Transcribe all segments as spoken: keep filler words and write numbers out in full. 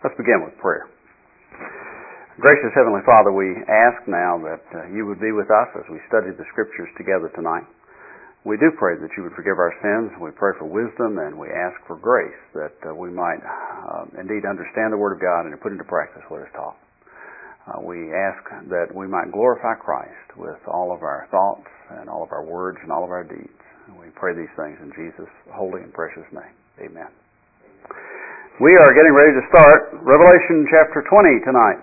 Let's begin with prayer. Gracious Heavenly Father, we ask now that uh, you would be with us as we study the Scriptures together tonight. We do pray that you would forgive our sins. We pray for wisdom, and we ask for grace that uh, we might uh, indeed understand the Word of God and put into practice what is taught. Uh, we ask that we might glorify Christ with all of our thoughts and all of our words and all of our deeds. And we pray these things in Jesus' holy and precious name. Amen. We are getting ready to start Revelation chapter twenty tonight.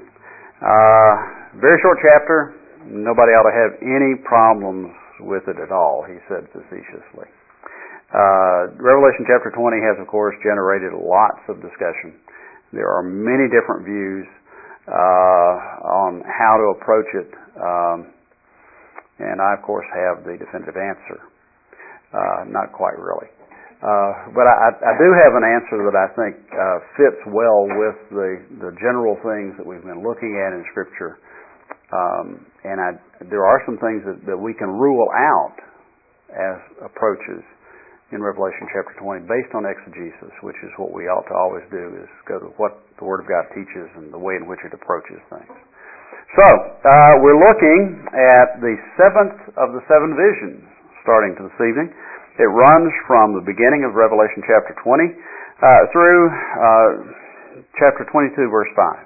Uh, very short chapter. Nobody ought to have any problems with it at all, he said facetiously. Uh, Revelation chapter twenty has, of course, generated lots of discussion. There are many different views uh, on how to approach it, um, and I, of course, have the definitive answer. Uh, not quite really. Uh, but I, I do have an answer that I think uh, fits well with the, the general things that we've been looking at in Scripture. Um, and I, there are some things that, that we can rule out as approaches in Revelation chapter twenty based on exegesis, which is what we ought to always do, is go to what the Word of God teaches and the way in which it approaches things. So, uh, we're looking at the seventh of the seven visions starting to this evening. It runs from the beginning of Revelation chapter twenty uh, through uh, chapter twenty-two, verse five.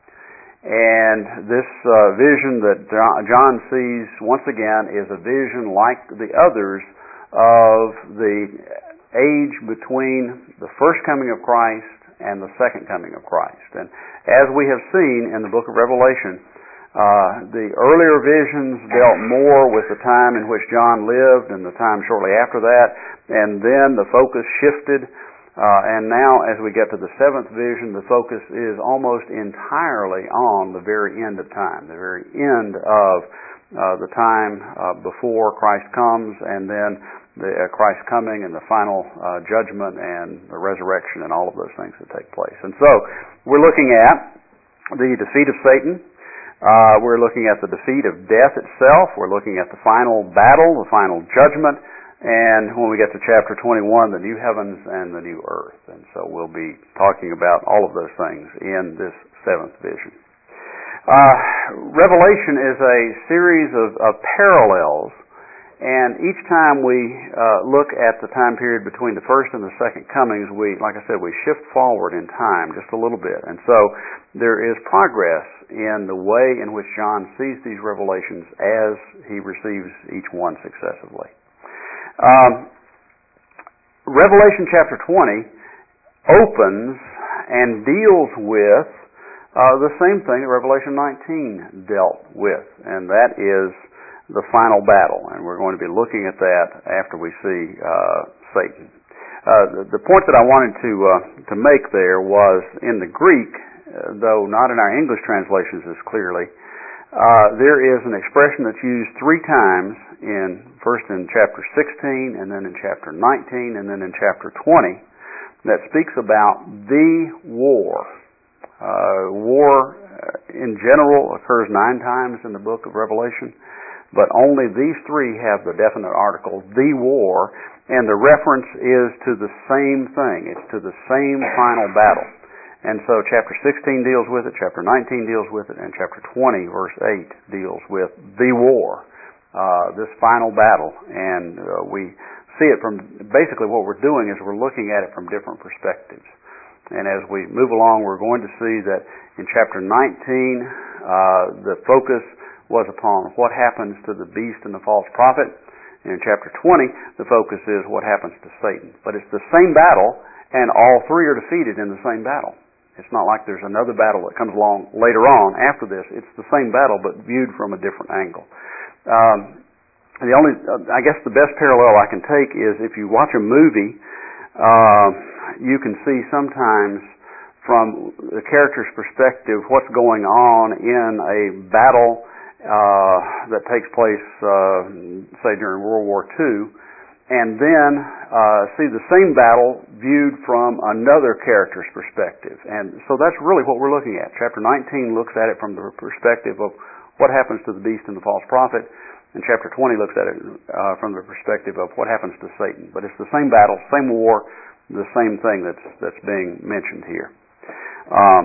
And this uh, vision that John sees once again is a vision like the others of the age between the first coming of Christ and the second coming of Christ. And as we have seen in the book of Revelation, Uh, the earlier visions dealt more with the time in which John lived and the time shortly after that, and then the focus shifted, uh, and now as we get to the seventh vision, the focus is almost entirely on the very end of time, the very end of uh, the time uh, before Christ comes, and then the uh, Christ coming and the final uh, judgment and the resurrection and all of those things that take place. And so we're looking at the defeat of Satan. Uh, we're looking at the defeat of death itself. We're looking at the final battle, the final judgment, and when we get to chapter twenty-one, the new heavens and the new earth. And so we'll be talking about all of those things in this seventh vision. Uh, Revelation is a series of, of parallels, and each time we uh, look at the time period between the first and the second comings, we, like I said, we shift forward in time just a little bit. And so there is progress in the way in which John sees these revelations as he receives each one successively. Um, Revelation chapter twenty opens and deals with uh, the same thing that Revelation nineteen dealt with, and that is the final battle, and we're going to be looking at that after we see uh, Satan. Uh, the, the point that I wanted to uh, to make there was in the Greek, uh, though not in our English translations as clearly, uh, there is an expression that's used three times, in first in chapter sixteen, and then in chapter nineteen, and then in chapter twenty, that speaks about the war. Uh, war in general occurs nine times in the book of Revelation, but only these three have the definite article, the war, and the reference is to the same thing. It's to the same final battle. And so chapter sixteen deals with it, chapter nineteen deals with it, and chapter twenty, verse eight, deals with the war, uh, this final battle. And uh, we see it from, basically what we're doing is we're looking at it from different perspectives. And as we move along, we're going to see that in chapter nineteen, uh, the focus was upon what happens to the beast and the false prophet. And in chapter twenty, the focus is what happens to Satan. But it's the same battle, and all three are defeated in the same battle. It's not like there's another battle that comes along later on after this. It's the same battle, but viewed from a different angle. Um, the only, uh, I guess the best parallel I can take is if you watch a movie, uh, you can see sometimes from the character's perspective what's going on in a battle uh, that takes place, uh, say, during World War Two, and then uh, see the same battle viewed from another character's perspective. And so that's really what we're looking at. Chapter nineteen looks at it from the perspective of what happens to the beast and the false prophet, and chapter twenty looks at it uh, from the perspective of what happens to Satan. But it's the same battle, same war, the same thing that's that's being mentioned here. Um,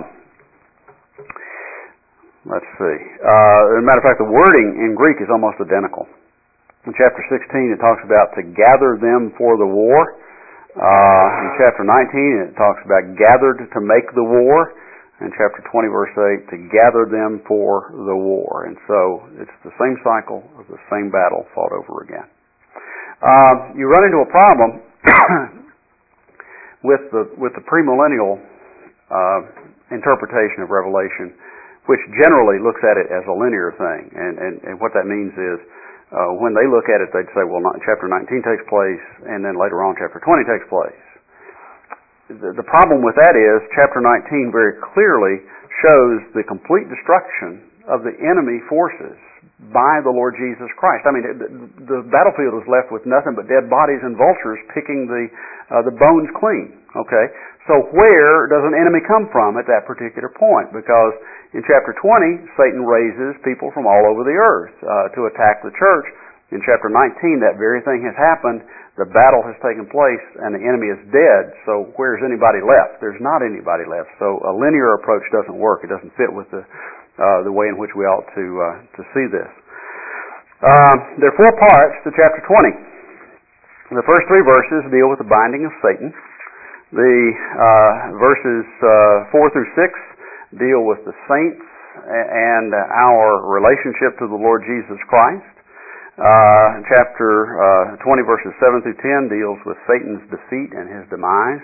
let's see. Uh, as a matter of fact, the wording in Greek is almost identical. In chapter sixteen, it talks about to gather them for the war. Uh, in chapter nineteen, it talks about gathered to make the war. In chapter twenty, verse eight, to gather them for the war. And so it's the same cycle of the same battle fought over again. Uh, you run into a problem with the with the premillennial uh, interpretation of Revelation, which generally looks at it as a linear thing. And, and, and what that means is, Uh, when they look at it, they'd say, well, not, chapter nineteen takes place, and then later on chapter twenty takes place. The, the problem with that is chapter nineteen very clearly shows the complete destruction of the enemy forces by the Lord Jesus Christ. I mean, the, the battlefield is left with nothing but dead bodies and vultures picking the uh, the bones clean. Okay, so where does an enemy come from at that particular point? Because in chapter twenty, Satan raises people from all over the earth uh, to attack the church. In chapter nineteen, that very thing has happened. The battle has taken place, and the enemy is dead. So where's anybody left? There's not anybody left. So a linear approach doesn't work. It doesn't fit with the uh, the way in which we ought to uh, to see this. Uh, there are four parts to chapter twenty. The first three verses deal with the binding of Satan. The uh, verses uh, four through six deal with the saints and our relationship to the Lord Jesus Christ. Uh, chapter uh, twenty, verses seven through ten deals with Satan's defeat and his demise.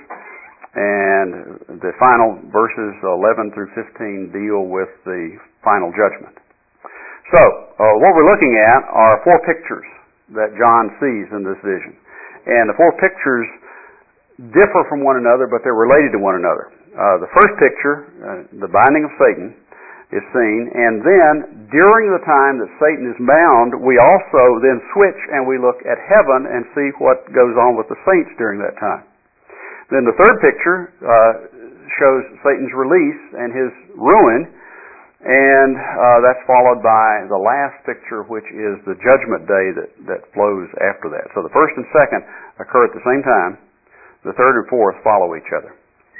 And the final verses eleven through fifteen deal with the final judgment. So, uh, what we're looking at are four pictures that John sees in this vision. And the four pictures differ from one another, but they're related to one another. Uh, the first picture, uh, the binding of Satan, is seen, and then during the time that Satan is bound, we also then switch and we look at heaven and see what goes on with the saints during that time. Then the third picture uh, shows Satan's release and his ruin, and uh, that's followed by the last picture, which is the judgment day that, that flows after that. So the first and second occur at the same time. The third and fourth follow each other.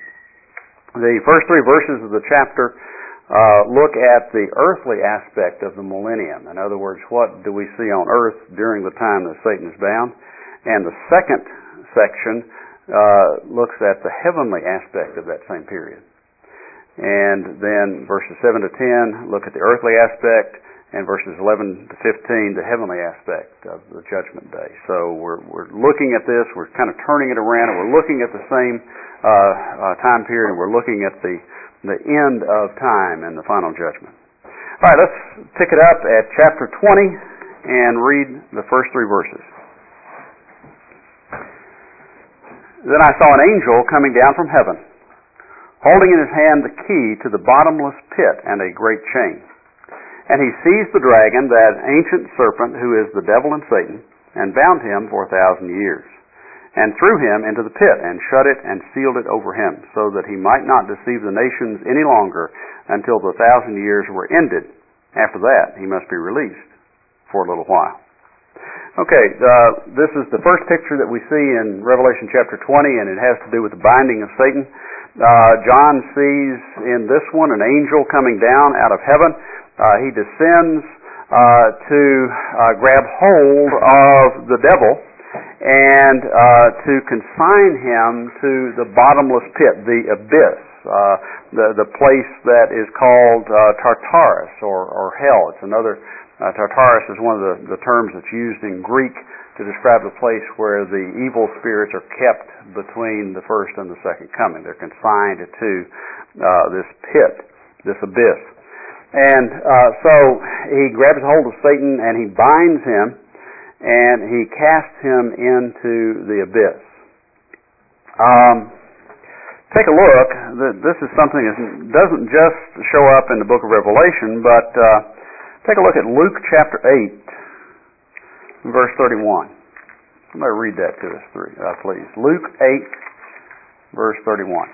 The first three verses of the chapter uh, look at the earthly aspect of the millennium. In other words, what do we see on earth during the time that Satan is bound? And the second section uh, looks at the heavenly aspect of that same period. And then verses seven to ten look at the earthly aspect, and verses eleven to fifteen, the heavenly aspect of the judgment day. So we're, we're looking at this, we're kind of turning it around, and we're looking at the same uh, uh, time period, and we're looking at the, the end of time and the final judgment. All right, let's pick it up at chapter twenty and read the first three verses. Then I saw an angel coming down from heaven, holding in his hand the key to the bottomless pit and a great chain. And he seized the dragon, that ancient serpent who is the devil and Satan, and bound him for a thousand years, and threw him into the pit, and shut it and sealed it over him, so that he might not deceive the nations any longer until the thousand years were ended. After that, he must be released for a little while. Okay, uh, this is the first picture that we see in Revelation chapter twenty, and it has to do with the binding of Satan. Uh, John sees in this one an angel coming down out of heaven. Uh, he descends uh, to uh, grab hold of the devil and uh, to consign him to the bottomless pit, the abyss, uh, the the place that is called uh, Tartarus or, or hell. It's another. Uh, Tartarus is one of the, the terms that's used in Greek to describe the place where the evil spirits are kept between the first and the second coming. They're consigned to uh, this pit, this abyss. And uh, so he grabs hold of Satan and he binds him and he casts him into the abyss. Um, take a look. This is something that doesn't just show up in the book of Revelation, but uh, take a look at Luke chapter eight, verse thirty-one. Somebody read that to us, uh, please. Luke eight, verse thirty-one.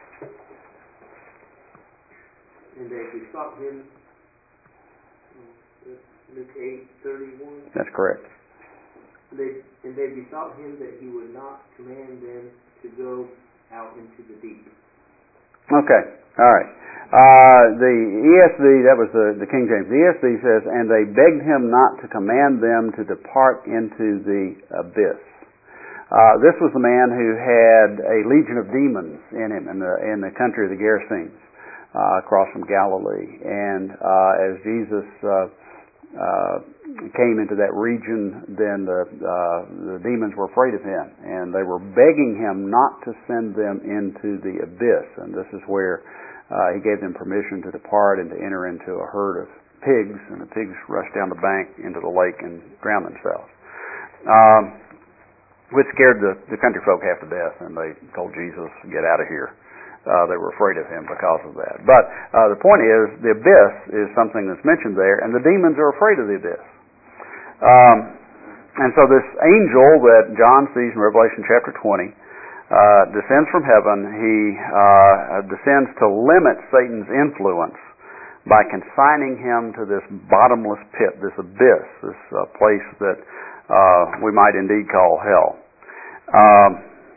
And they besought him Luke eight thirty-one. That's correct. They, and they besought him that he would not command them to go out into the deep. Okay, all right. Uh, the E S V, that was the, the King James. The E S V says, and they begged him not to command them to depart into the abyss. Uh, this was the man who had a legion of demons in him in the in the country of the Gerasenes, uh, across from Galilee. And uh, as Jesus uh, uh, came into that region, then the uh, the demons were afraid of him, and they were begging him not to send them into the abyss. And this is where uh, he gave them permission to depart and to enter into a herd of pigs, and the pigs rushed down the bank into the lake and drowned themselves. Um, which scared the, the country folk half to death, and they told Jesus, get out of here. Uh, they were afraid of him because of that. But uh, the point is, the abyss is something that's mentioned there, and the demons are afraid of the abyss. Um, and so this angel that John sees in Revelation chapter twenty uh, descends from heaven. He uh, descends to limit Satan's influence by consigning him to this bottomless pit, this abyss, this uh, place that Uh, we might indeed call hell. Um,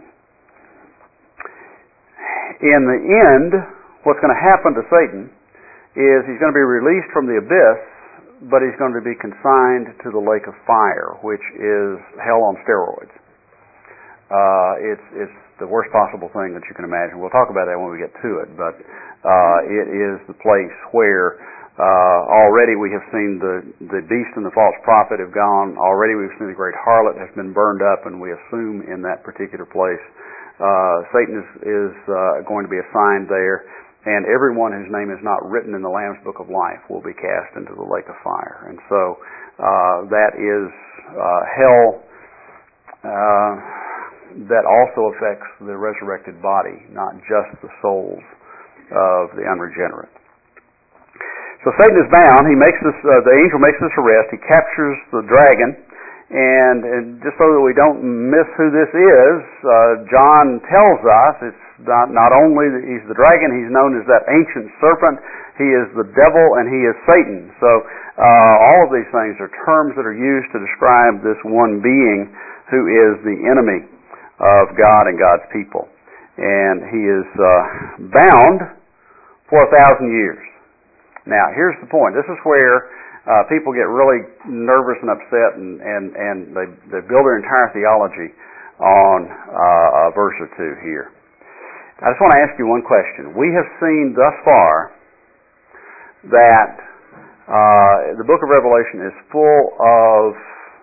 in the end, what's going to happen to Satan is he's going to be released from the abyss, but he's going to be consigned to the lake of fire, which is hell on steroids. Uh, it's, it's the worst possible thing that you can imagine. We'll talk about that when we get to it, but uh, it is the place where Uh, already we have seen the, the beast and the false prophet have gone. Already we've seen the great harlot has been burned up, and we assume in that particular place uh, Satan is, is uh, going to be assigned there, and everyone whose name is not written in the Lamb's Book of Life will be cast into the lake of fire. And so uh, that is uh, hell uh, that also affects the resurrected body, not just the souls of the unregenerate. So Satan is bound. He makes this. Uh, the angel makes this arrest. He captures the dragon, and, and just so that we don't miss who this is, uh, John tells us it's not not only that he's the dragon. He's known as that ancient serpent. He is the devil, and he is Satan. So uh, all of these things are terms that are used to describe this one being who is the enemy of God and God's people, and he is uh, bound for a thousand years. Now, here's the point. This is where uh, people get really nervous and upset, and, and, and they, they build their entire theology on uh, a verse or two here. I just want to ask you one question. We have seen thus far that uh, the book of Revelation is full of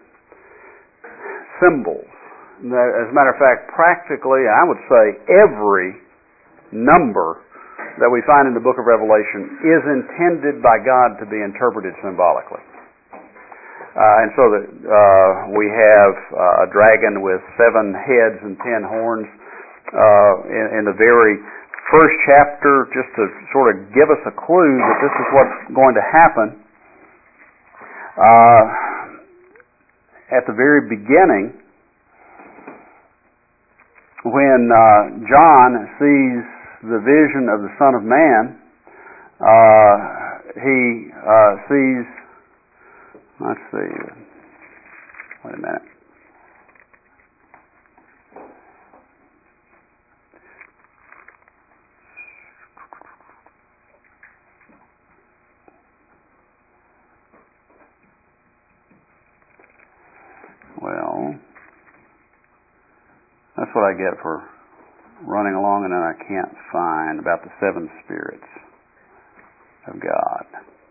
symbols. As a matter of fact, practically, I would say every number that we find in the book of Revelation is intended by God to be interpreted symbolically. Uh, and so that uh, we have uh, a dragon with seven heads and ten horns uh, in, in the very first chapter, just to sort of give us a clue that this is what's going to happen. Uh, at the very beginning, when uh, John sees the vision of the Son of Man, uh, he uh, sees, let's see, wait a minute. Well, that's what I get for running along, and then I can't find about the seven spirits of God.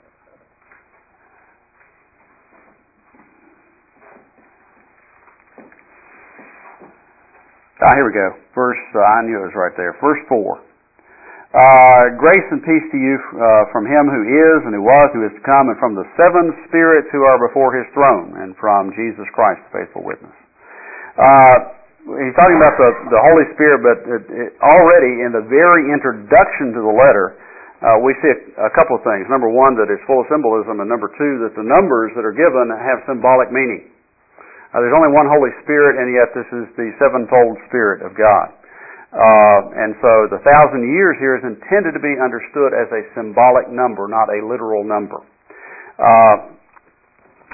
Ah, here we go. Verse, uh, I knew it was right there. Verse four. Uh, grace and peace to you uh, from him who is, and who was, who is to come, and from the seven spirits who are before his throne, and from Jesus Christ, the faithful witness. Uh, He's talking about the, the Holy Spirit, but it, it, already in the very introduction to the letter, uh, we see a, a couple of things. Number one, that it's full of symbolism, and number two, that the numbers that are given have symbolic meaning. Uh, there's only one Holy Spirit, and yet this is the sevenfold Spirit of God. Uh, and so the thousand years here is intended to be understood as a symbolic number, not a literal number. Uh,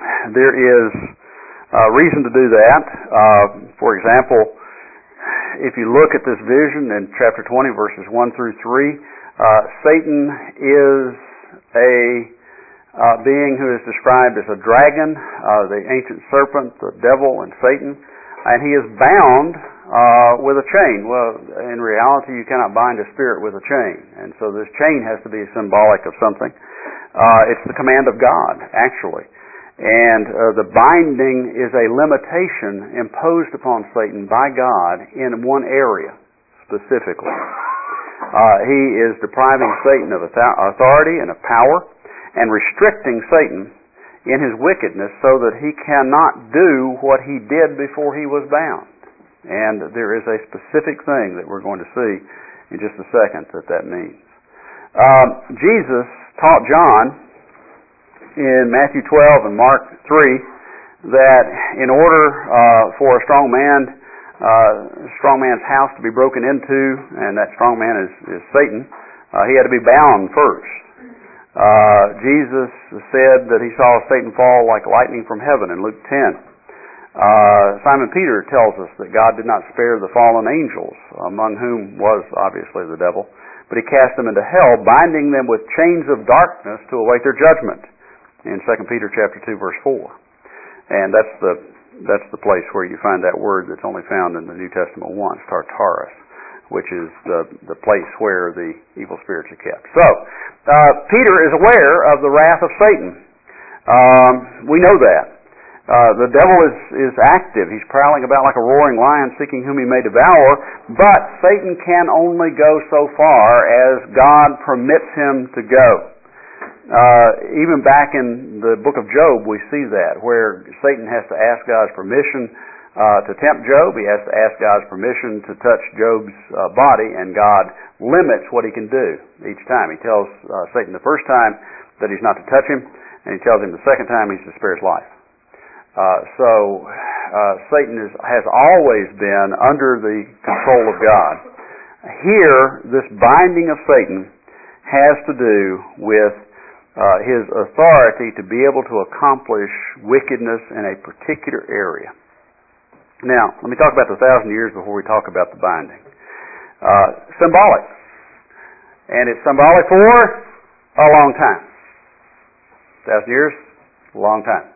there is uh, reason to do that. Uh, for example, if you look at this vision in chapter twenty, verses one through three, uh, Satan is a uh, being who is described as a dragon, uh, the ancient serpent, the devil, and Satan, and he is bound uh, with a chain. Well, in reality, you cannot bind a spirit with a chain, and so this chain has to be symbolic of something. Uh, it's the command of God, actually. And uh, the binding is a limitation imposed upon Satan by God in one area, specifically. Uh, he is depriving Satan of authority and of power and restricting Satan in his wickedness so that he cannot do what he did before he was bound. And there is a specific thing that we're going to see in just a second that that means. Uh, Jesus taught John in Matthew twelve and Mark three that in order uh, for a strong man, uh, strong man's house to be broken into, and that strong man is, is Satan, uh, he had to be bound first. Uh, Jesus said that he saw Satan fall like lightning from heaven in Luke ten. Uh, Simon Peter tells us that God did not spare the fallen angels, among whom was obviously the devil, but he cast them into hell, binding them with chains of darkness to await their judgment, in Second Peter chapter two, verse four. And that's the that's the place where you find that word that's only found in the New Testament once, Tartarus, which is the, the place where the evil spirits are kept. So, uh, Peter is aware of the wrath of Satan. Um, we know that. Uh, the devil is, is active. He's prowling about like a roaring lion, seeking whom he may devour, but Satan can only go so far as God permits him to go. Uh, even back in the book of Job, we see that, where Satan has to ask God's permission uh, to tempt Job. He has to ask God's permission to touch Job's uh, body, and God limits what he can do each time. He tells uh, Satan the first time that he's not to touch him, and he tells him the second time he's to spare his life. Uh, so uh, Satan is, has always been under the control of God. Here, this binding of Satan has to do with uh, his authority to be able to accomplish wickedness in a particular area. Now, let me talk about the thousand years before we talk about the binding. Uh, symbolic. And it's symbolic for a long time. Thousand years, a long time.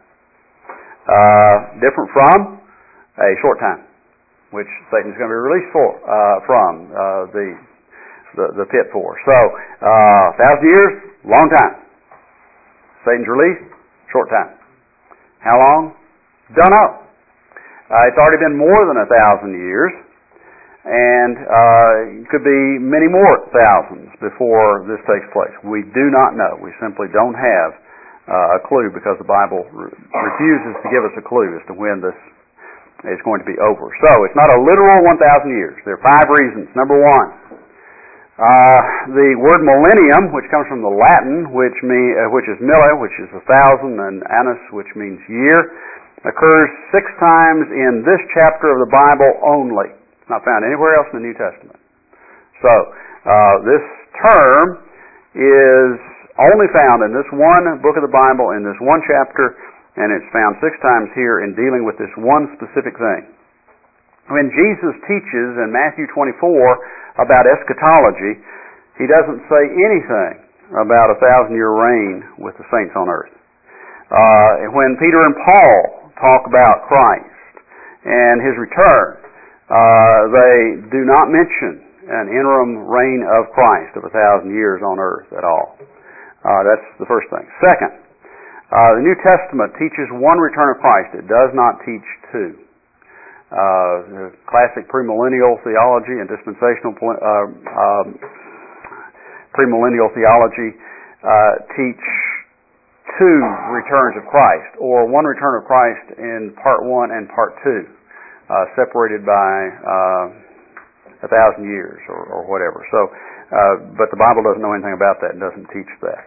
Uh, different from a short time, which Satan's going to be released for uh, from uh, the, the the pit for. So, uh, thousand years, long time. Satan's released, short time. How long? Don't know. Uh, it's already been more than a thousand years, and uh, it could be many more thousands before this takes place. We do not know. We simply don't have uh, a clue because the Bible re- refuses to give us a clue as to when this is going to be over. So it's not a literal one thousand years. There are five reasons. Number one, uh, the word millennium, which comes from the Latin, which mean, uh, which is mille, which is a thousand, and annus, which means year, occurs six times in this chapter of the Bible only. It's not found anywhere else in the New Testament. So uh, this term is only found in this one book of the Bible, in this one chapter, and it's found six times here in dealing with this one specific thing. When Jesus teaches in Matthew twenty-four about eschatology, he doesn't say anything about a thousand-year reign with the saints on earth. Uh, when Peter and Paul talk about Christ and his return, uh, they do not mention an interim reign of Christ of a thousand years on earth at all. Uh, that's the first thing. Second, uh, the New Testament teaches one return of Christ. It does not teach two. Uh, the classic premillennial theology and dispensational uh, um, premillennial theology uh, teach two returns of Christ, or one return of Christ in part one and part two, uh, separated by uh, a thousand years or, or whatever. So, uh, but the Bible doesn't know anything about that and doesn't teach that.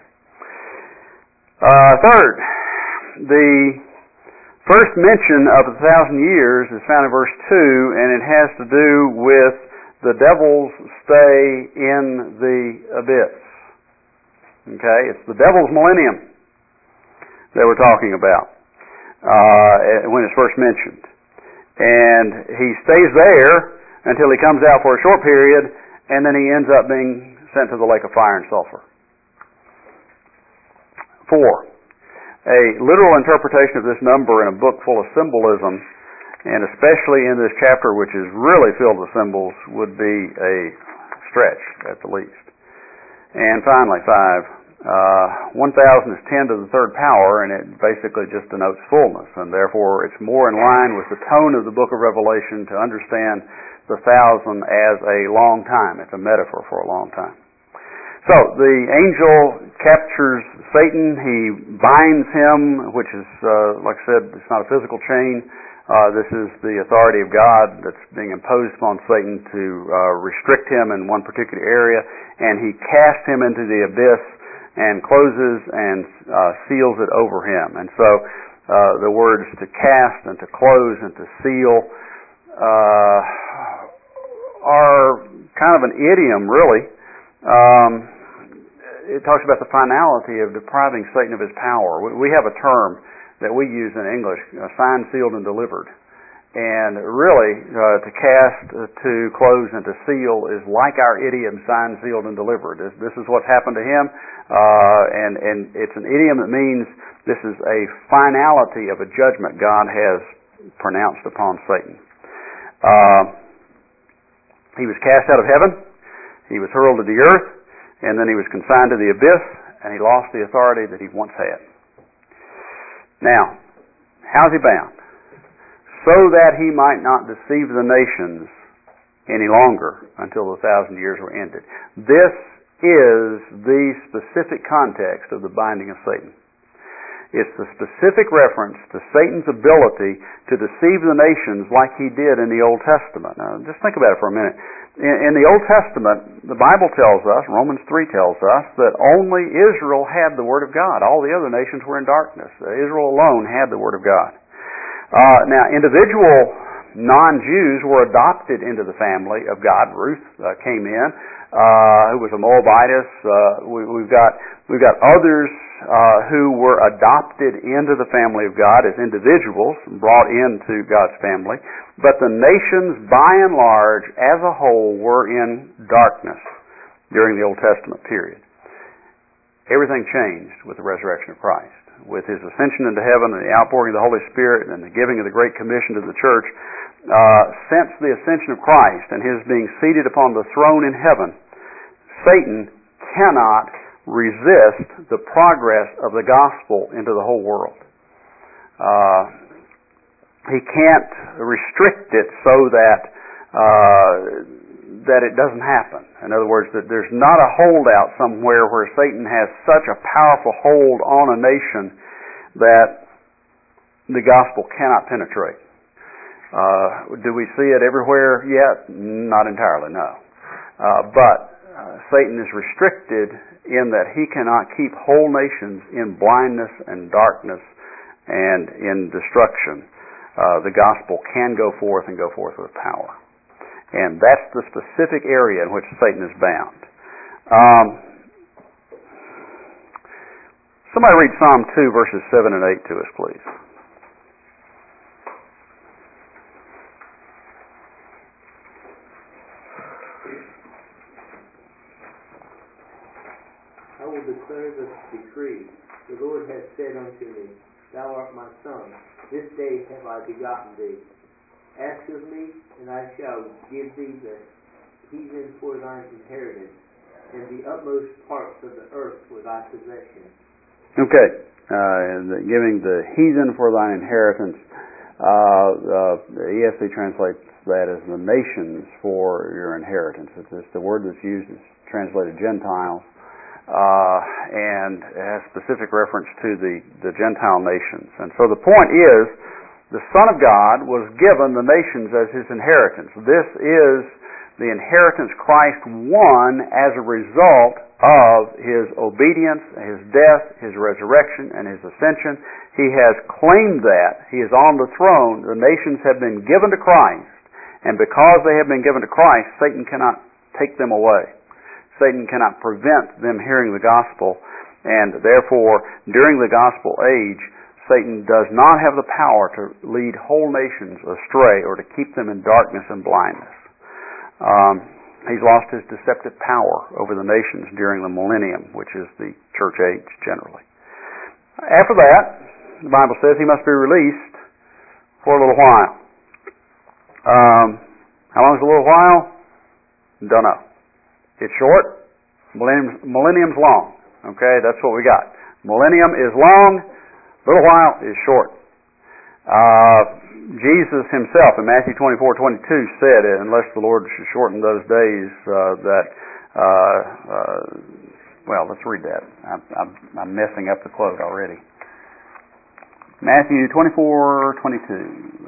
Uh, third, the first mention of a thousand years is found in verse two, and it has to do with the devil's stay in the abyss. Okay, it's the devil's millennium that we're talking about. uh, when it's first mentioned. And he stays there until he comes out for a short period, and then he ends up being sent to the lake of fire and sulfur. Four, a literal interpretation of this number in a book full of symbolism, and especially in this chapter which is really filled with symbols, would be a stretch at the least. And finally, five, uh, one thousand is ten to the third power, and it basically just denotes fullness, and therefore it's more in line with the tone of the book of Revelation to understand the thousand as a long time. It's a metaphor for a long time. So the angel captures Satan. He binds him, which is, uh, like I said, it's not a physical chain. Uh, this is the authority of God that's being imposed upon Satan to uh, restrict him in one particular area, and he casts him into the abyss and closes and uh, seals it over him. And so uh, the words to cast and to close and to seal uh, are kind of an idiom, really. Um, it talks about the finality of depriving Satan of his power. We have a term that we use in English, uh, signed, sealed, and delivered. And really, uh, to cast, uh, to close, and to seal is like our idiom, signed, sealed, and delivered. This, this is what's happened to him, uh, and, and it's an idiom that means this is a finality of a judgment God has pronounced upon Satan. Uh, he was cast out of heaven, he was hurled to the earth, and then he was consigned to the abyss, and he lost the authority that he once had. Now, how's he bound? So that he might not deceive the nations any longer until the thousand years were ended. This is the specific context of the binding of Satan. It's the specific reference to Satan's ability to deceive the nations like he did in the Old Testament. Now, just think about it for a minute. In, in the Old Testament, the Bible tells us, Romans three tells us, that only Israel had the Word of God. All the other nations were in darkness. Israel alone had the Word of God. Uh, now, individual non-Jews were adopted into the family of God. Ruth uh, came in, uh, who was a Moabitess. Uh, we, we've got we've got others uh, who were adopted into the family of God as individuals, brought into God's family. But the nations, by and large, as a whole, were in darkness during the Old Testament period. Everything changed with the resurrection of Christ. With His ascension into heaven and the outpouring of the Holy Spirit and the giving of the Great Commission to the church, uh, since the ascension of Christ and His being seated upon the throne in heaven, Satan cannot resist the progress of the gospel into the whole world. Uh, he can't restrict it so that uh, that it doesn't happen. In other words, that there's not a holdout somewhere where Satan has such a powerful hold on a nation that the gospel cannot penetrate. Uh, do we see it everywhere yet? Not entirely, no. Uh, but uh, Satan is restricted in that he cannot keep whole nations in blindness and darkness and in destruction. Uh, the gospel can go forth and go forth with power. And that's the specific area in which Satan is bound. Um, somebody read Psalm two, verses seven and eight to us, please. I will declare the decree. The Lord has said unto me, Thou art my son. This day have I begotten thee. Ask of me, and I shall give thee the heathen for thine inheritance, and the utmost parts of the earth for thy possession. Okay. Uh, the, giving the heathen for thine inheritance. Uh, uh, the E S V translates that as the nations for your inheritance. It's, it's the word that's used is translated Gentiles, uh, and it has specific reference to the, the Gentile nations. And so the point is, the Son of God was given the nations as His inheritance. This is the inheritance Christ won as a result of His obedience, His death, His resurrection, and His ascension. He has claimed that. He is on the throne. The nations have been given to Christ, and because they have been given to Christ, Satan cannot take them away. Satan cannot prevent them hearing the gospel, and therefore, during the gospel age, Satan does not have the power to lead whole nations astray or to keep them in darkness and blindness. Um, he's lost his deceptive power over the nations during the millennium, which is the church age generally. After that, the Bible says he must be released for a little while. Um, how long is a little while? Don't know. It's short. Millennium's, millennium's long. Okay, that's what we got. Millennium is long. Little while is short. Uh, Jesus himself in Matthew twenty-four twenty-two said, unless the Lord should shorten those days, uh, that, uh, uh, well, let's read that. I'm, I'm, I'm messing up the quote already. Matthew twenty-four twenty-two.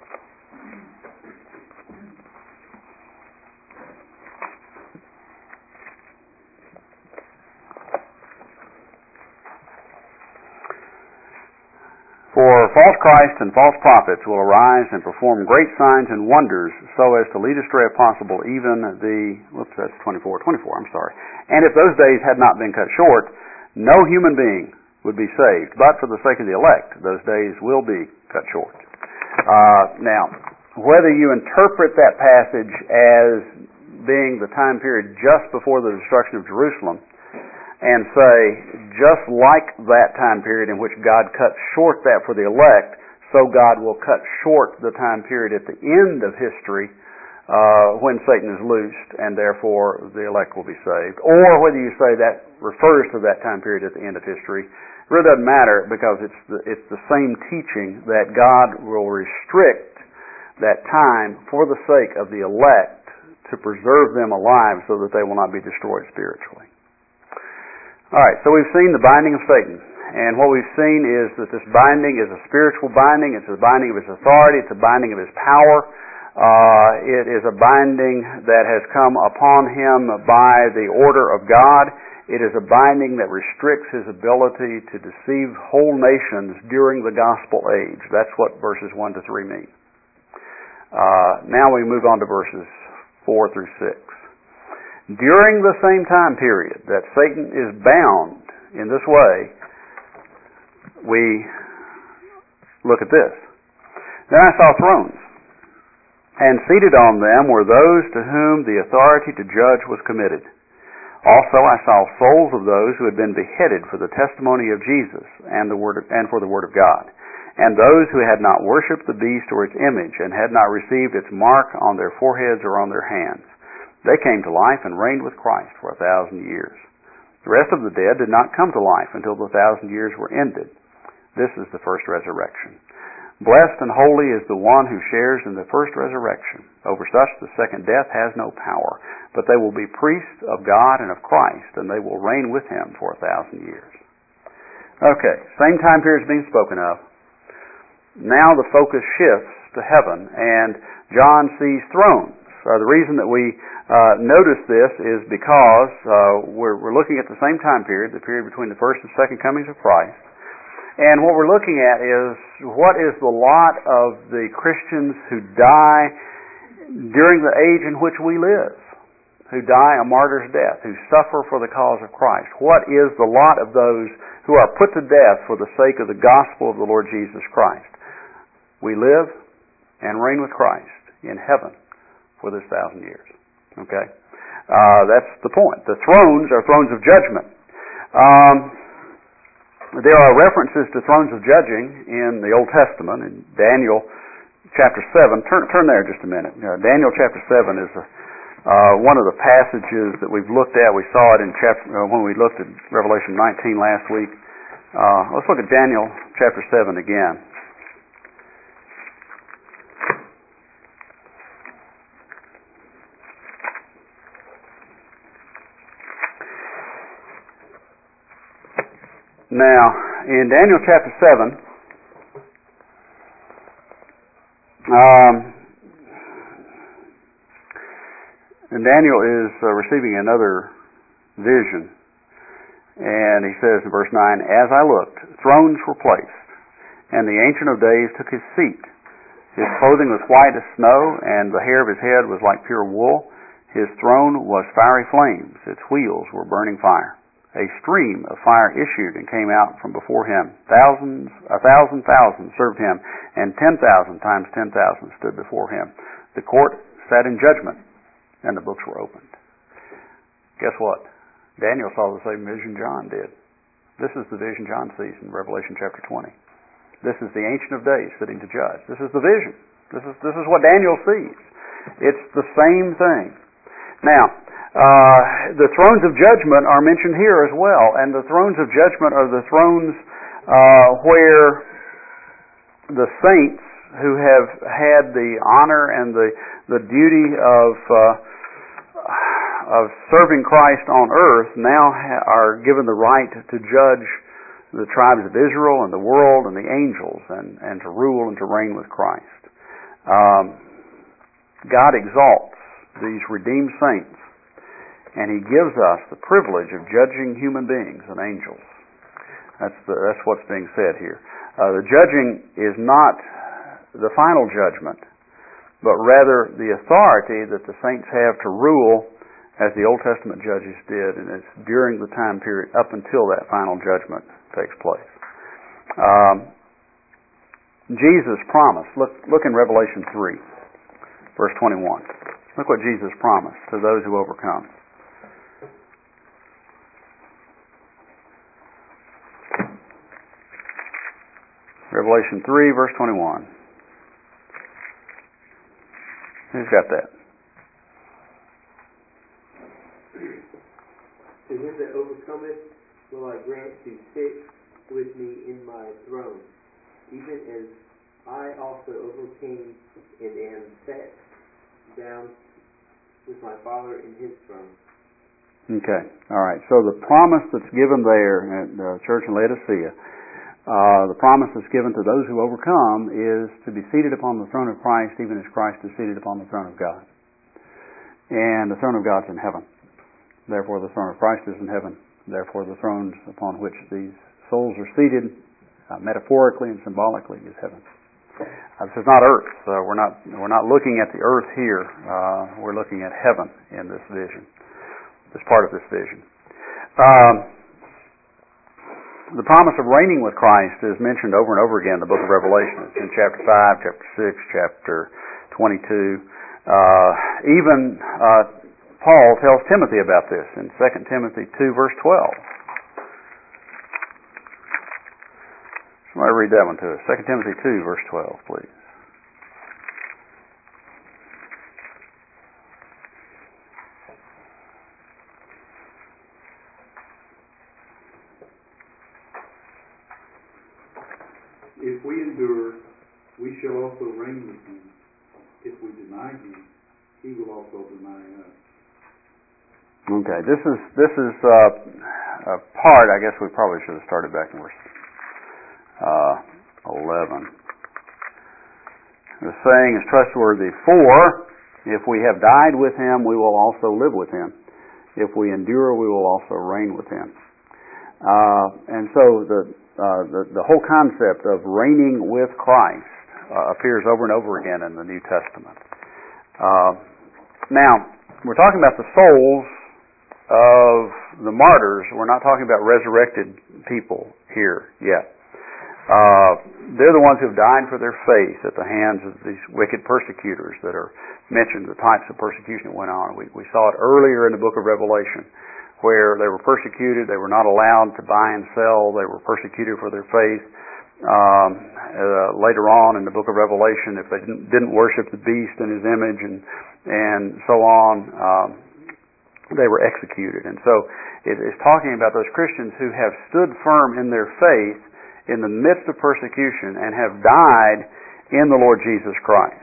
For false Christs and false prophets will arise and perform great signs and wonders, so as to lead astray, if possible, even the, whoops, that's twenty-four twenty-four, I'm sorry. And if those days had not been cut short, no human being would be saved. But for the sake of the elect, those days will be cut short. Uh, now, whether you interpret that passage as being the time period just before the destruction of Jerusalem, and say, just like that time period in which God cut short that for the elect, so God will cut short the time period at the end of history uh, when Satan is loosed, and therefore the elect will be saved. Or whether you say that refers to that time period at the end of history, it really doesn't matter, because it's the, it's the same teaching that God will restrict that time for the sake of the elect to preserve them alive so that they will not be destroyed spiritually. All right, so we've seen the binding of Satan, and what we've seen is that this binding is a spiritual binding. It's a binding of his authority. It's a binding of his power. Uh, it is a binding that has come upon him by the order of God. It is a binding that restricts his ability to deceive whole nations during the gospel age. That's what verses one to three mean. Uh, now we move on to verses four through six. During the same time period that Satan is bound in this way, we look at this. Then I saw thrones, and seated on them were those to whom the authority to judge was committed. Also I saw souls of those who had been beheaded for the testimony of Jesus and the word of, and for the word of God, and those who had not worshipped the beast or its image, and had not received its mark on their foreheads or on their hands. They came to life and reigned with Christ for a thousand years. The rest of the dead did not come to life until the thousand years were ended. This is the first resurrection. Blessed and holy is the one who shares in the first resurrection. Over such the second death has no power, but they will be priests of God and of Christ, and they will reign with him for a thousand years. Okay, same time period is being spoken of. Now the focus shifts to heaven, and John sees thrones. Uh, the reason that we uh, notice this is because uh, we're, we're looking at the same time period, the period between the first and second comings of Christ. And what we're looking at is what is the lot of the Christians who die during the age in which we live, who die a martyr's death, who suffer for the cause of Christ. What is the lot of those who are put to death for the sake of the gospel of the Lord Jesus Christ? We live and reign with Christ in heaven for this thousand years. Okay? Uh, that's the point. The thrones are thrones of judgment. Um, there are references to thrones of judging in the Old Testament, in Daniel chapter seven. Turn, turn there just a minute. Uh, Daniel chapter seven is a, uh, one of the passages that we've looked at. We saw it in chapter, uh, when we looked at Revelation nineteen last week. Uh, let's look at Daniel chapter seven again. Now, in Daniel chapter seven, um, and Daniel is uh, receiving another vision, and he says in verse nine, "As I looked, thrones were placed, and the Ancient of Days took his seat. His clothing was white as snow, and the hair of his head was like pure wool. His throne was fiery flames. Its wheels were burning fire. a stream of fire issued and came out from before him. Thousands, a thousand thousand served him, and ten thousand times ten thousand stood before him. The court sat in judgment, and the books were opened. Guess what? Daniel saw the same vision John did. This is the vision John sees in Revelation chapter twenty. This is the Ancient of Days sitting to judge. This is the vision. This is this is what Daniel sees. It's the same thing. Now, Uh, the thrones of judgment are mentioned here as well, and the thrones of judgment are the thrones uh, where the saints who have had the honor and the the duty of uh, of serving Christ on earth now ha- are given the right to judge the tribes of Israel and the world and the angels, and, and to rule and to reign with Christ. Um, God exalts these redeemed saints, and He gives us the privilege of judging human beings and angels. That's the, that's what's being said here. Uh, the judging is not the final judgment, but rather the authority that the saints have to rule as the Old Testament judges did, and it's during the time period up until that final judgment takes place. Um, Jesus promised. Look, look in Revelation three, verse twenty-one. Look what Jesus promised to those who overcome. Revelation three, verse twenty-one. Who's got that? To him that overcometh will I grant to sit with me in my throne, even as I also overcame and am sat down with my Father in His throne. Okay, all right. So the promise that's given there at the church in Laodicea, Uh, the promise that's given to those who overcome is to be seated upon the throne of Christ, even as Christ is seated upon the throne of God. And the throne of God's in heaven. Therefore, the throne of Christ is in heaven. Therefore, the thrones upon which these souls are seated, uh, metaphorically and symbolically, is heaven. Uh, this is not earth. Uh, we're not we're not looking at the earth here. Uh, we're looking at heaven in this vision. This part of this vision. Um, The promise of reigning with Christ is mentioned over and over again in the book of Revelation. It's in chapter five, chapter six, chapter twenty-two. Uh, even uh, Paul tells Timothy about this in Second Timothy two, verse twelve. Somebody read that one to us. Second Timothy two, verse twelve, please. If we endure, we shall also reign with Him. If we deny Him, He will also deny us. Okay, this is this is uh, a part. I guess we probably should have started back in verse uh, eleven. The saying is trustworthy. For if we have died with Him, we will also live with Him. If we endure, we will also reign with Him. Uh, and so the Uh, the, the whole concept of reigning with Christ uh, appears over and over again in the New Testament. Uh, now, we're talking about the souls of the martyrs. We're not talking about resurrected people here yet. Uh, they're the ones who have died for their faith at the hands of these wicked persecutors that are mentioned, the types of persecution that went on. We, we saw it earlier in the book of Revelation, where they were persecuted, they were not allowed to buy and sell, they were persecuted for their faith. Um, uh, later on in the book of Revelation, if they didn't, didn't worship the beast and his image and and so on, um, they were executed. And so it is talking about those Christians who have stood firm in their faith in the midst of persecution and have died in the Lord Jesus Christ.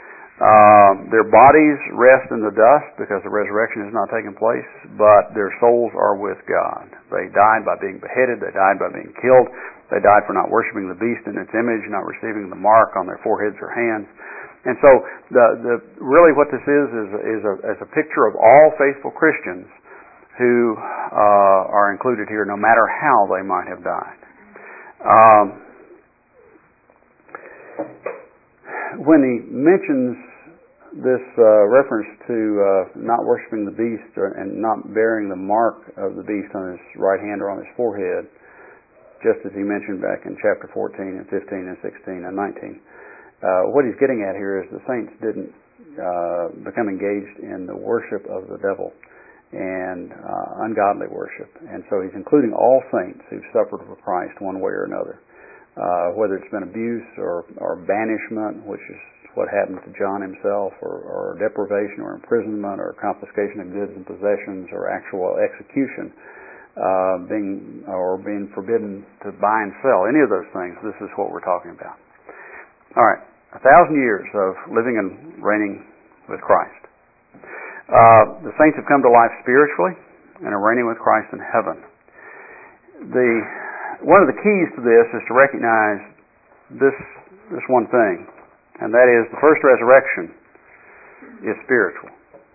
Uh, their bodies rest in the dust because the resurrection has not taken place, but their souls are with God. They died by being beheaded, they died by being killed, they died for not worshiping the beast in its image, not receiving the mark on their foreheads or hands. And so the, the really what this is is, is, a, is a picture of all faithful Christians who uh, are included here, no matter how they might have died. Um, when he mentions this uh, reference to uh, not worshiping the beast or, and not bearing the mark of the beast on his right hand or on his forehead, just as he mentioned back in chapter fourteen and fifteen and sixteen and nineteen. Uh, what he's getting at here is the saints didn't uh, become engaged in the worship of the devil and uh, ungodly worship. And so he's including all saints who've suffered with Christ one way or another, uh, whether it's been abuse or, or banishment, which is what happened to John himself, or, or deprivation or imprisonment or confiscation of goods and possessions or actual execution, uh, being or being forbidden to buy and sell, any of those things. This is what we're talking about. All right, a thousand years of living and reigning with Christ. Uh, the saints have come to life spiritually and are reigning with Christ in heaven. The one of the keys to this is to recognize this this one thing. And that is, the first resurrection is spiritual.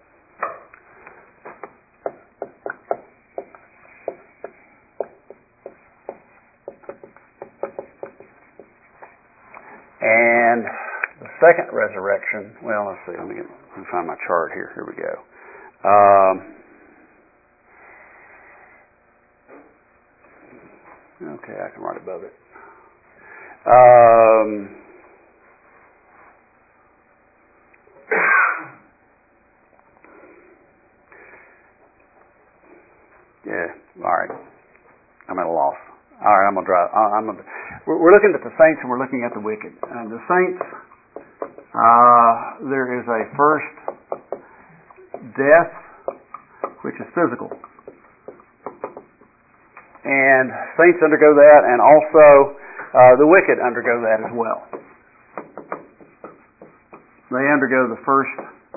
And the second resurrection, well, let's see, let me, get, let me find my chart here. Here we go. Um, okay, I can write above it. Um, Yeah, all right. I'm at a loss. All right, I'm gonna drive. I'm gonna, we're looking at the saints and we're looking at the wicked. And the saints, uh, there is a first death, which is physical, and saints undergo that, and also uh, the wicked undergo that as well. They undergo the first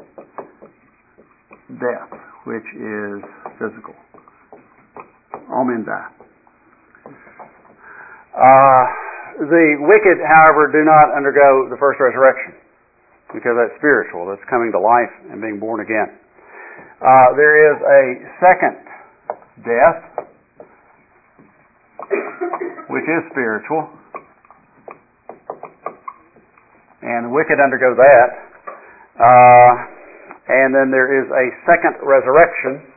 death, which is physical. All men die. Uh, the wicked, however, do not undergo the first resurrection, because that's spiritual. That's coming to life and being born again. Uh, there is a second death, which is spiritual, and the wicked undergo that. Uh, and then there is a second resurrection,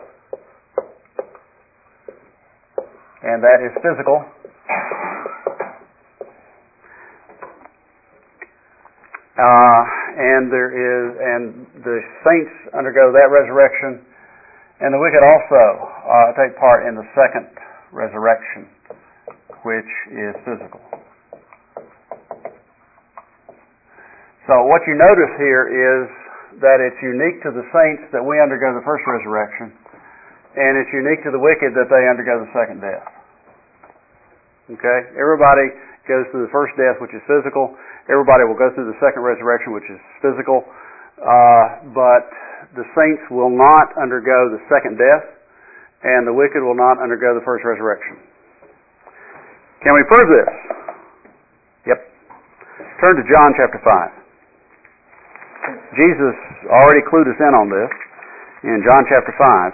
and that is physical. Uh, and there is, and the saints undergo that resurrection, and the wicked also uh, take part in the second resurrection, which is physical. So what you notice here is that it's unique to the saints that we undergo the first resurrection, and it's unique to the wicked that they undergo the second death. Okay? Everybody goes through the first death, which is physical. Everybody will go through the second resurrection, which is physical. Uh, but the saints will not undergo the second death, and the wicked will not undergo the first resurrection. Can we prove this? Yep. Turn to John chapter five. Jesus already clued us in on this in John chapter five.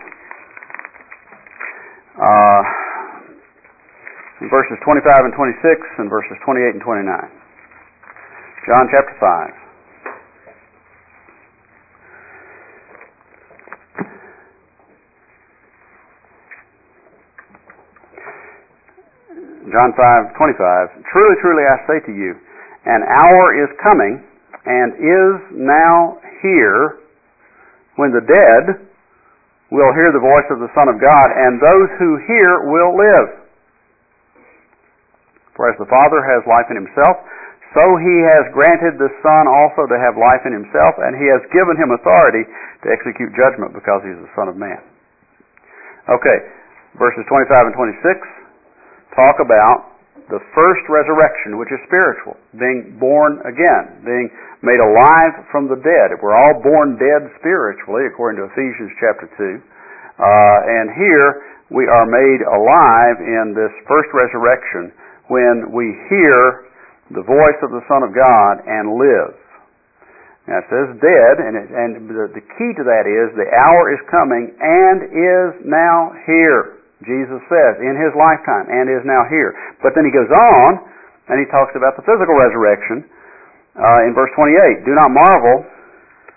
Uh, verses twenty-five and twenty-six and verses twenty-eight and twenty-nine. John chapter five. John five twenty-five. Truly, truly, I say to you, an hour is coming and is now here when the dead will hear the voice of the Son of God, and those who hear will live. For as the Father has life in himself, so he has granted the Son also to have life in himself, and he has given him authority to execute judgment because he is the Son of Man. Okay, verses twenty-five and twenty-six talk about the first resurrection, which is spiritual, being born again, being made alive from the dead. We're all born dead spiritually, according to Ephesians chapter two. Uh, and here we are made alive in this first resurrection when we hear the voice of the Son of God and live. Now it says dead, and, it, and the, the key to that is the hour is coming and is now here. Jesus says in his lifetime, and is now here. But then he goes on and he talks about the physical resurrection uh, in verse twenty-eight. Do not marvel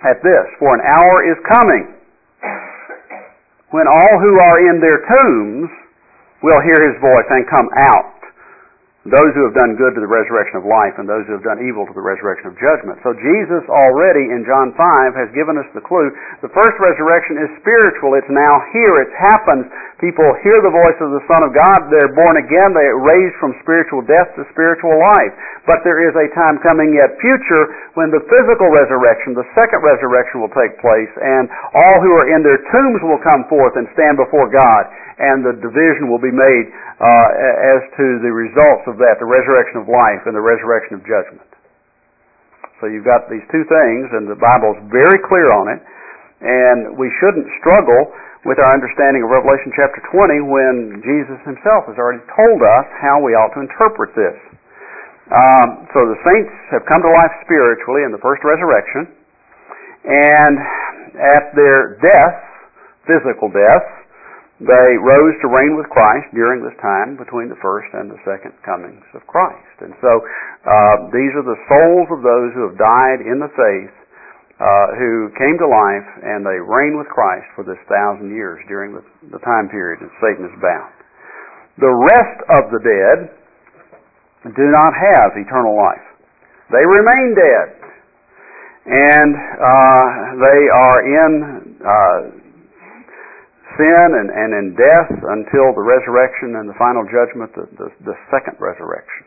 at this, for an hour is coming when all who are in their tombs will hear His voice and come out. Those who have done good to the resurrection of life, and those who have done evil to the resurrection of judgment. So Jesus already in John five has given us the clue. The first resurrection is spiritual. It's now here. It's happened. People hear the voice of the Son of God. They're born again. They are raised from spiritual death to spiritual life. But there is a time coming yet future when the physical resurrection, the second resurrection, will take place, and all who are in their tombs will come forth and stand before God, and the division will be made uh, as to the results of that, the resurrection of life and the resurrection of judgment. So you've got these two things, and the Bible's very clear on it, and we shouldn't struggle with our understanding of Revelation chapter twenty when Jesus Himself has already told us how we ought to interpret this. Um, so the saints have come to life spiritually in the first resurrection, and at their death, physical death, they rose to reign with Christ during this time between the first and the second comings of Christ. And so uh, these are the souls of those who have died in the faith, uh, who came to life, and they reign with Christ for this thousand years during the, the time period that Satan is bound. The rest of the dead do not have eternal life. They remain dead. And uh, they are in uh, sin and, and in death until the resurrection and the final judgment, the, the, the second resurrection.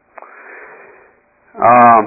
Um,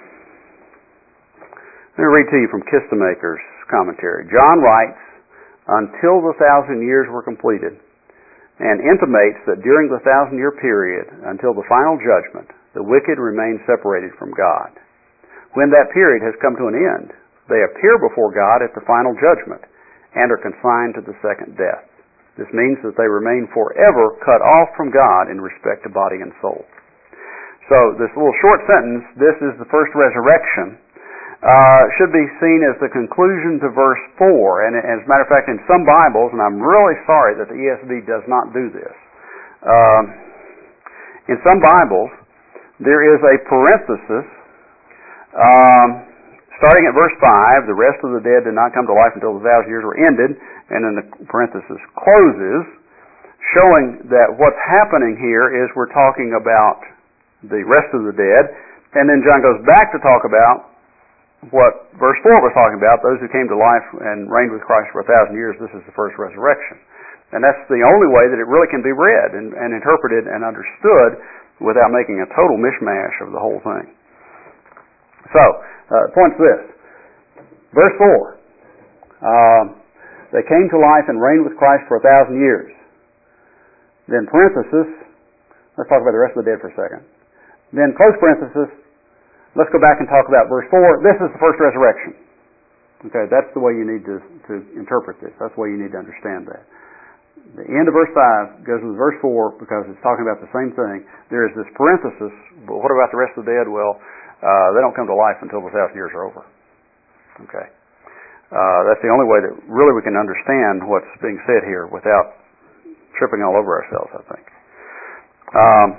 let me read to you from Kistemaker's commentary. John writes, until the thousand years were completed, and intimates that during the thousand-year period, until the final judgment, the wicked remain separated from God. When that period has come to an end, they appear before God at the final judgment and are consigned to the second death. This means that they remain forever cut off from God in respect to body and soul. So this little short sentence, this is the first resurrection, Uh, should be seen as the conclusion to verse four. And as a matter of fact, in some Bibles, and I'm really sorry that the E S V does not do this, um, in some Bibles, there is a parenthesis um, starting at verse five, the rest of the dead did not come to life until the thousand years were ended, and then the parenthesis closes, showing that what's happening here is we're talking about the rest of the dead, and then John goes back to talk about what verse four was talking about, those who came to life and reigned with Christ for a thousand years. This is the first resurrection. And that's the only way that it really can be read and, and interpreted and understood without making a total mishmash of the whole thing. So, uh, the point's this. Verse four. Uh, they came to life and reigned with Christ for a thousand years. Then parenthesis, let's talk about the rest of the dead for a second. Then close parenthesis, let's go back and talk about verse four. This is the first resurrection. Okay, that's the way you need to, to interpret this. That's the way you need to understand that. The end of verse five goes with verse four because it's talking about the same thing. There is this parenthesis, but what about the rest of the dead? Well, uh, they don't come to life until the thousand years are over. Okay. Uh, that's the only way that really we can understand what's being said here without tripping all over ourselves, I think. Um,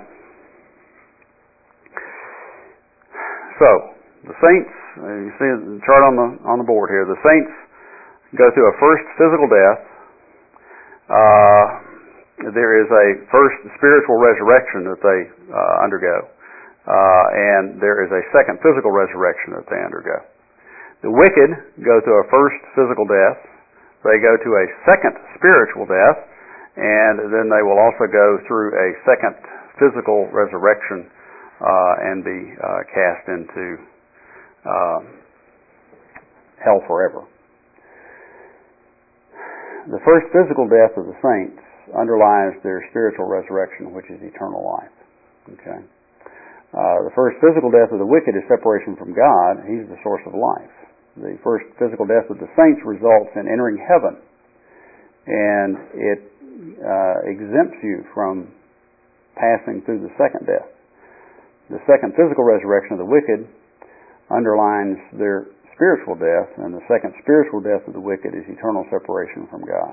So, the saints, you see the chart on the on the board here, the saints go through a first physical death. Uh, there is a first spiritual resurrection that they uh, undergo. Uh, and there is a second physical resurrection that they undergo. The wicked go through a first physical death. They go to a second spiritual death. And then they will also go through a second physical resurrection Uh, and be uh, cast into uh, hell forever. The first physical death of the saints underlies their spiritual resurrection, which is eternal life. Okay. Uh, the first physical death of the wicked is separation from God. He's the source of life. The first physical death of the saints results in entering heaven, and it uh, exempts you from passing through the second death. The second physical resurrection of the wicked underlines their spiritual death, and the second spiritual death of the wicked is eternal separation from God.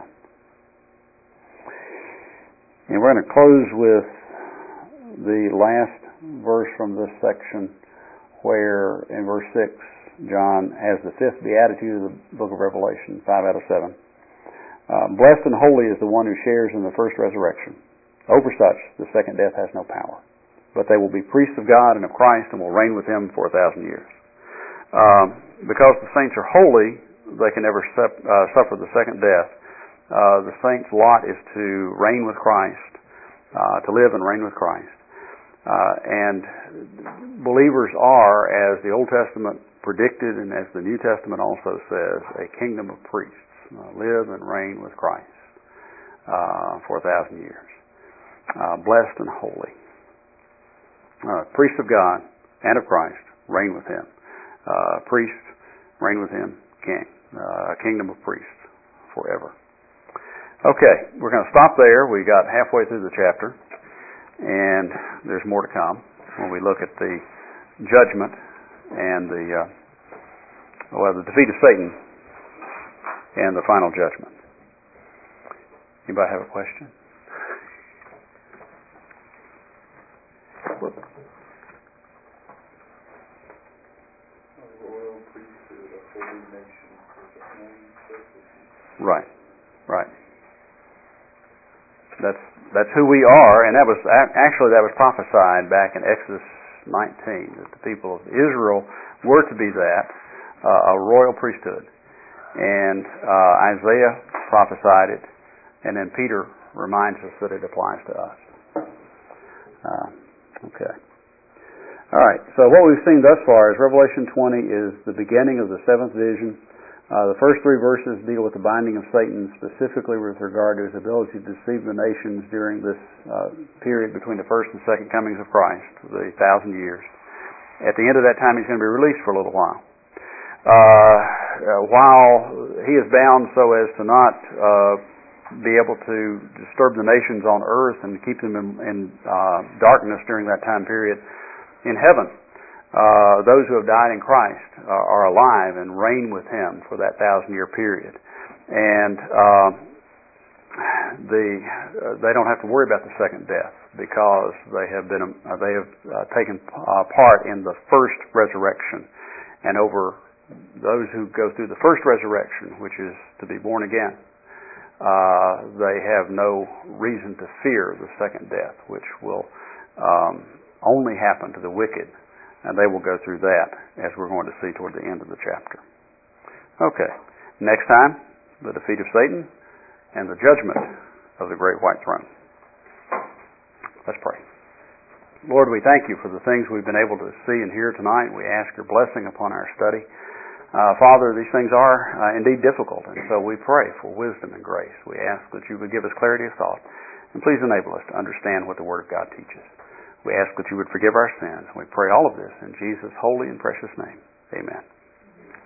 And we're going to close with the last verse from this section where, in verse six, John has the fifth beatitude of the book of Revelation, five out of seven. Uh, Blessed and holy is the one who shares in the first resurrection. Over such, the second death has no power. But they will be priests of God and of Christ and will reign with him for a thousand years. Um, because the saints are holy, they can never su- uh, suffer the second death. Uh, the saints' lot is to reign with Christ, uh, to live and reign with Christ. Uh, and believers are, as the Old Testament predicted and as the New Testament also says, a kingdom of priests. Uh, live and reign with Christ uh, for a thousand years. Uh, blessed and holy. Uh, priests of God and of Christ, reign with him. Uh, priest, reign with him, king. Uh, a kingdom of priests forever. Okay, we're going to stop there. We got halfway through the chapter, and there's more to come when we look at the judgment and the uh, well, the defeat of Satan and the final judgment. Anybody have a question? Right, right. That's that's who we are, and that was actually that was prophesied back in Exodus nineteen that the people of Israel were to be that uh, a royal priesthood, and uh, Isaiah prophesied it, and then Peter reminds us that it applies to us. Uh, okay. All right. So what we've seen thus far is Revelation twenty is the beginning of the seventh vision. Uh, the first three verses deal with the binding of Satan, specifically with regard to his ability to deceive the nations during this uh, period between the first and second comings of Christ, the thousand years. At the end of that time, he's going to be released for a little while. Uh, uh, while he is bound so as to not uh, be able to disturb the nations on earth and keep them in, in uh, darkness during that time period, in heaven, Uh, those who have died in Christ uh, are alive and reign with him for that thousand-year period. And uh, the uh, they don't have to worry about the second death because they have been uh, they have uh, taken uh, part in the first resurrection. And over those who go through the first resurrection, which is to be born again, uh, they have no reason to fear the second death, which will um, only happen to the wicked. And they will go through that, as we're going to see toward the end of the chapter. Okay. Next time, the defeat of Satan and the judgment of the great white throne. Let's pray. Lord, we thank you for the things we've been able to see and hear tonight. We ask your blessing upon our study. Uh, Father, these things are uh, indeed difficult, and so we pray for wisdom and grace. We ask that you would give us clarity of thought, and please enable us to understand what the Word of God teaches. We ask that you would forgive our sins. We pray all of this in Jesus' holy and precious name. Amen.